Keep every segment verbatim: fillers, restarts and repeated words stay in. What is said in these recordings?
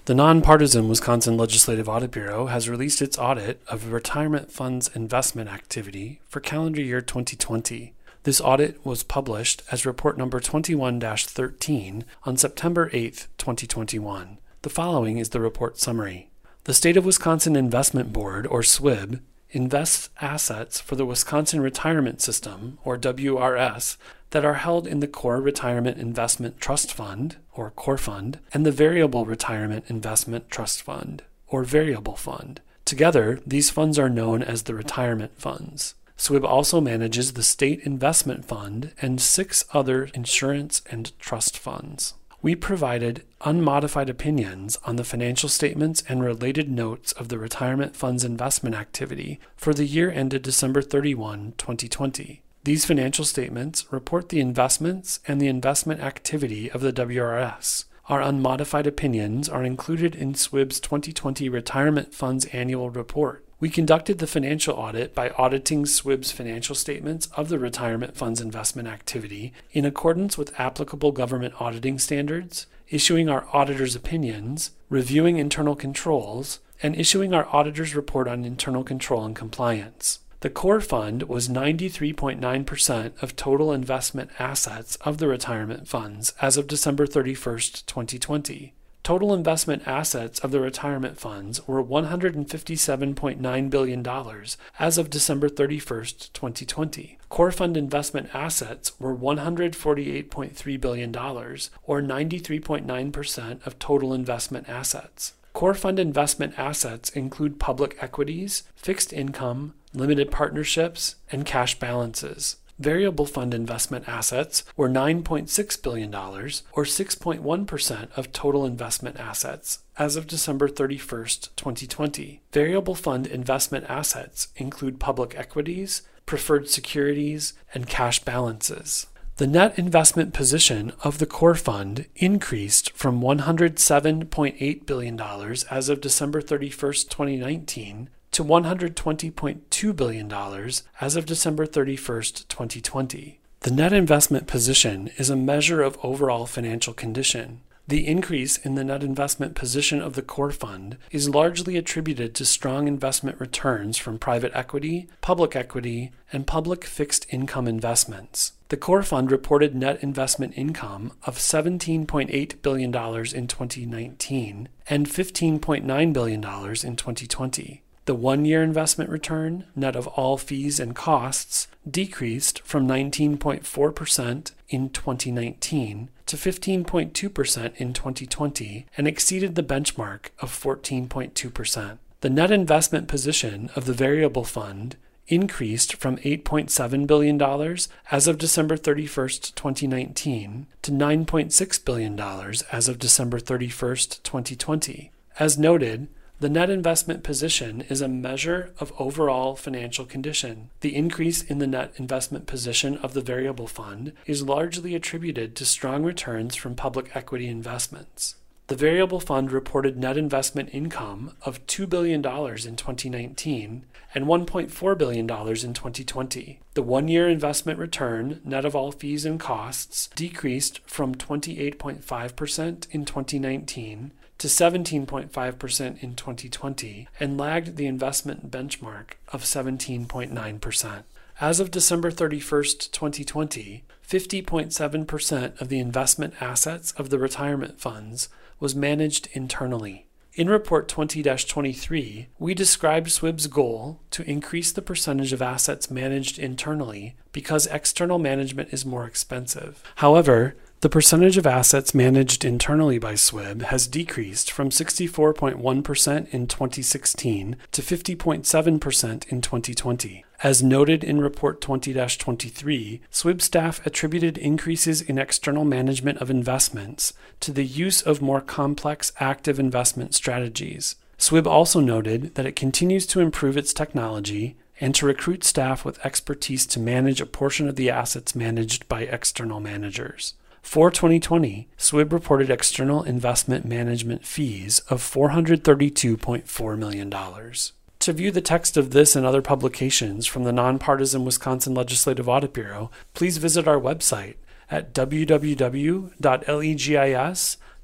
The nonpartisan Wisconsin Legislative Audit Bureau has released its audit of retirement funds investment activity for calendar year twenty twenty. This audit was published as report number twenty-one dash thirteen on September eighth, twenty twenty-one. The following is the report summary. The State of Wisconsin Investment Board, or S W I B, invests assets for the Wisconsin Retirement System, or W R S, that are held in the Core Retirement Investment Trust Fund, or Core Fund, and the Variable Retirement Investment Trust Fund, or Variable Fund. Together, these funds are known as the retirement funds. S W I B also manages the State Investment Fund and six other insurance and trust funds. We provided unmodified opinions on the financial statements and related notes of the retirement funds investment activity for the year ended December thirty-first, twenty twenty. These financial statements report the investments and the investment activity of the W R S. Our unmodified opinions are included in S W I B's twenty twenty Retirement Funds Annual Report. We conducted the financial audit by auditing S W I B's financial statements of the retirement funds investment activity in accordance with applicable government auditing standards, issuing our auditor's opinions, reviewing internal controls, and issuing our auditor's report on internal control and compliance. The Core Fund was ninety-three point nine percent of total investment assets of the retirement funds as of December thirty-first, twenty twenty. Total investment assets of the retirement funds were one hundred fifty-seven point nine billion dollars as of December thirty-first, twenty twenty. Core Fund investment assets were one hundred forty-eight point three billion dollars, or ninety-three point nine percent of total investment assets. Core Fund investment assets include public equities, fixed income, limited partnerships, and cash balances. Variable fund investment assets were nine point six billion dollars, or six point one percent of total investment assets, as of December thirty-first, twenty twenty. Variable fund investment assets include public equities, preferred securities, and cash balances. The net investment position of the Core Fund increased from one hundred seven point eight billion dollars as of December thirty-first, twenty nineteen, to one hundred twenty point two billion dollars as of December thirty-first, twenty twenty. The net investment position is a measure of overall financial condition. The increase in the net investment position of the Core Fund is largely attributed to strong investment returns from private equity, public equity, and public fixed income investments. The Core Fund reported net investment income of seventeen point eight billion dollars in twenty nineteen and fifteen point nine billion dollars in twenty twenty. The one-year investment return, net of all fees and costs, decreased from nineteen point four percent in twenty nineteen to fifteen point two percent in twenty twenty and exceeded the benchmark of fourteen point two percent. The net investment position of the variable fund increased from eight point seven billion dollars as of December thirty-first, twenty nineteen to nine point six billion dollars as of December thirty-first, twenty twenty. As noted, the net investment position is a measure of overall financial condition. The increase in the net investment position of the variable fund is largely attributed to strong returns from public equity investments. The variable fund reported net investment income of two billion dollars in twenty nineteen and one point four billion dollars in twenty twenty. The one-year investment return, net of all fees and costs, decreased from twenty-eight point five percent in twenty nineteen to seventeen point five percent in twenty twenty and lagged the investment benchmark of seventeen point nine percent. As of December thirty-first, twenty twenty, fifty point seven percent of the investment assets of the retirement funds was managed internally. In Report twenty dash twenty-three, we described S W I B's goal to increase the percentage of assets managed internally because external management is more expensive. However, the percentage of assets managed internally by S W I B has decreased from sixty-four point one percent in twenty sixteen to fifty point seven percent in twenty twenty. As noted in Report twenty dash twenty-three, S W I B staff attributed increases in external management of investments to the use of more complex active investment strategies. S W I B also noted that it continues to improve its technology and to recruit staff with expertise to manage a portion of the assets managed by external managers. For twenty twenty, S W I B reported external investment management fees of four hundred thirty-two point four million dollars. To view the text of this and other publications from the Nonpartisan Wisconsin Legislative Audit Bureau, please visit our website at w w w dot legis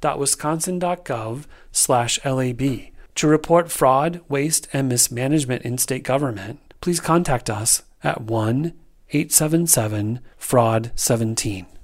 dot wisconsin dot gov slash L A B. To report fraud, waste, and mismanagement in state government, please contact us at one eight seven seven fraud seventeen.